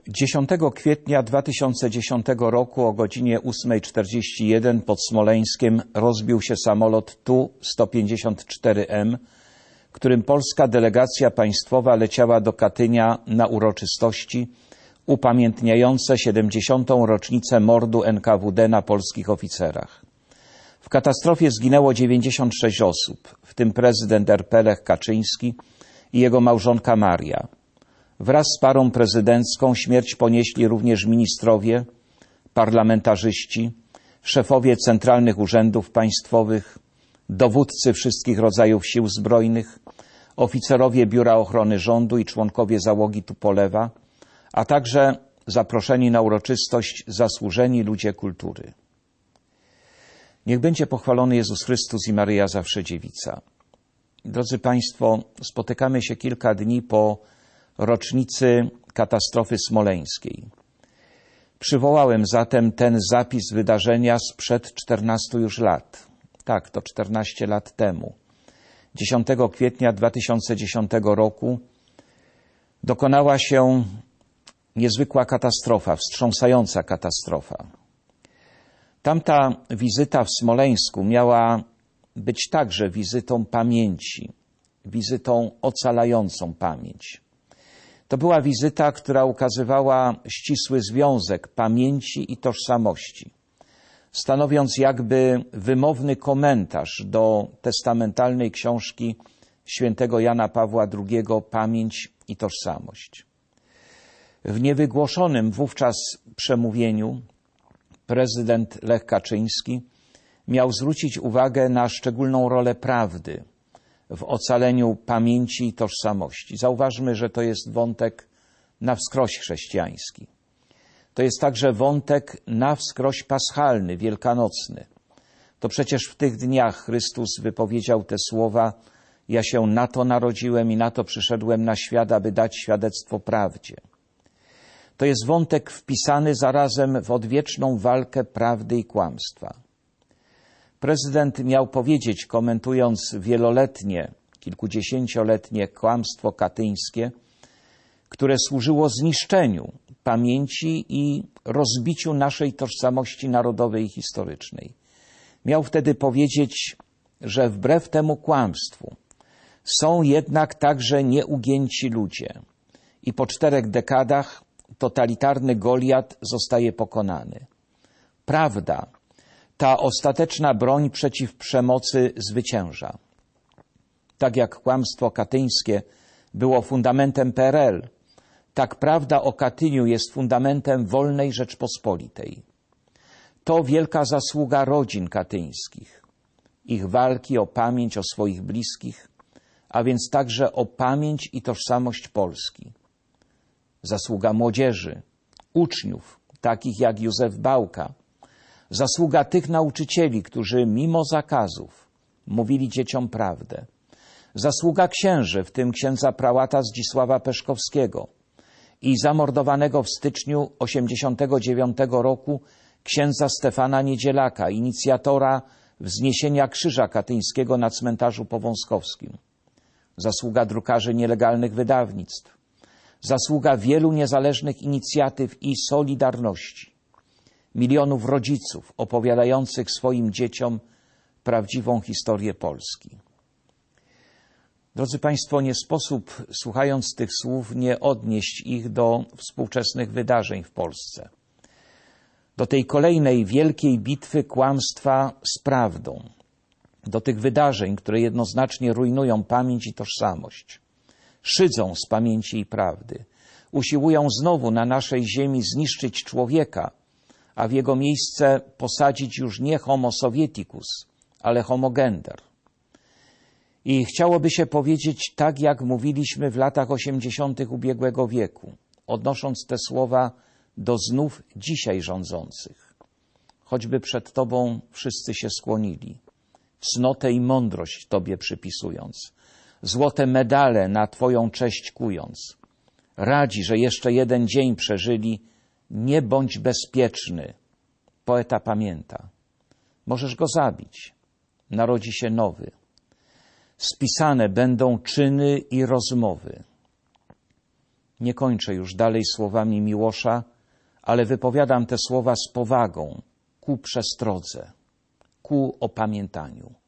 10 kwietnia 2010 roku o godzinie 8:41 pod Smoleńskiem rozbił się samolot Tu-154M, którym polska delegacja państwowa leciała do Katynia na uroczystości upamiętniające 70. rocznicę mordu NKWD na polskich oficerach. W katastrofie zginęło 96 osób, w tym prezydent RP Lech Kaczyński i jego małżonka Maria. Wraz z parą prezydencką śmierć ponieśli również ministrowie, parlamentarzyści, szefowie centralnych urzędów państwowych, dowódcy wszystkich rodzajów sił zbrojnych, oficerowie Biura Ochrony Rządu i członkowie załogi Tupolewa, a także zaproszeni na uroczystość zasłużeni ludzie kultury. Niech będzie pochwalony Jezus Chrystus i Maryja Zawsze Dziewica. Drodzy Państwo, spotykamy się kilka dni po rocznicy katastrofy smoleńskiej. Przywołałem zatem ten zapis wydarzenia sprzed 14 już lat. Tak, to 14 lat temu. 10 kwietnia 2010 roku dokonała się niezwykła katastrofa, wstrząsająca katastrofa. Tamta wizyta w Smoleńsku miała być także wizytą pamięci, wizytą ocalającą pamięć. To była wizyta, która ukazywała ścisły związek pamięci i tożsamości, stanowiąc jakby wymowny komentarz do testamentalnej książki świętego Jana Pawła II Pamięć i tożsamość. W niewygłoszonym wówczas przemówieniu prezydent Lech Kaczyński miał zwrócić uwagę na szczególną rolę prawdy w ocaleniu pamięci i tożsamości. Zauważmy, że to jest wątek na wskroś chrześcijański. To jest także wątek na wskroś paschalny, wielkanocny. To przecież w tych dniach Chrystus wypowiedział te słowa: ja się na to narodziłem i na to przyszedłem na świat, aby dać świadectwo prawdzie. To jest wątek wpisany zarazem w odwieczną walkę prawdy i kłamstwa. Prezydent miał powiedzieć, komentując wieloletnie, kilkudziesięcioletnie kłamstwo katyńskie, które służyło zniszczeniu pamięci i rozbiciu naszej tożsamości narodowej i historycznej. Miał wtedy powiedzieć, że wbrew temu kłamstwu są jednak także nieugięci ludzie i po 4 dekadach totalitarny Goliat zostaje pokonany. Prawda, ta ostateczna broń przeciw przemocy zwycięża. Tak jak kłamstwo katyńskie było fundamentem PRL, tak prawda o Katyniu jest fundamentem wolnej Rzeczpospolitej. To wielka zasługa rodzin katyńskich, ich walki o pamięć o swoich bliskich, a więc także o pamięć i tożsamość Polski. Zasługa młodzieży, uczniów, takich jak Józef Bałka. Zasługa tych nauczycieli, którzy mimo zakazów mówili dzieciom prawdę. Zasługa księży, w tym księdza prałata Zdzisława Peszkowskiego i zamordowanego w styczniu 1989 roku księdza Stefana Niedzielaka, inicjatora wzniesienia Krzyża Katyńskiego na cmentarzu powązkowskim. Zasługa drukarzy nielegalnych wydawnictw. Zasługa wielu niezależnych inicjatyw i solidarności. Milionów rodziców opowiadających swoim dzieciom prawdziwą historię Polski. Drodzy Państwo, nie sposób, słuchając tych słów, nie odnieść ich do współczesnych wydarzeń w Polsce. Do tej kolejnej wielkiej bitwy kłamstwa z prawdą. Do tych wydarzeń, które jednoznacznie rujnują pamięć i tożsamość. Szydzą z pamięci i prawdy. Usiłują znowu na naszej ziemi zniszczyć człowieka, a w jego miejsce posadzić już nie homo sovieticus, ale homo gender. I chciałoby się powiedzieć tak, jak mówiliśmy w latach 80. ubiegłego wieku, odnosząc te słowa do znów dzisiaj rządzących. Choćby przed Tobą wszyscy się skłonili, cnotę i mądrość Tobie przypisując, złote medale na Twoją cześć kując. Radzi, że jeszcze jeden dzień przeżyli, nie bądź bezpieczny. Poeta pamięta. Możesz go zabić. Narodzi się nowy. Spisane będą czyny i rozmowy. Nie kończę już dalej słowami Miłosza, ale wypowiadam te słowa z powagą, ku przestrodze, ku opamiętaniu.